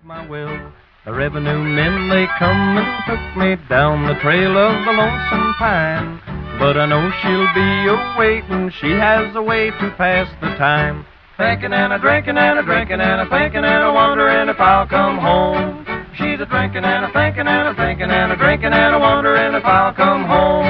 My will, the revenue men, they come and took me down the trail of the lonesome pine. But I know she'll be a-waitin', she has a way to pass the time. Thinking and a-drinking and a-drinking and a-thinking and a-wondering if I'll come home. She's a-drinking and a-thinking and a-thinking and a-drinking and a-wondering if I'll come home.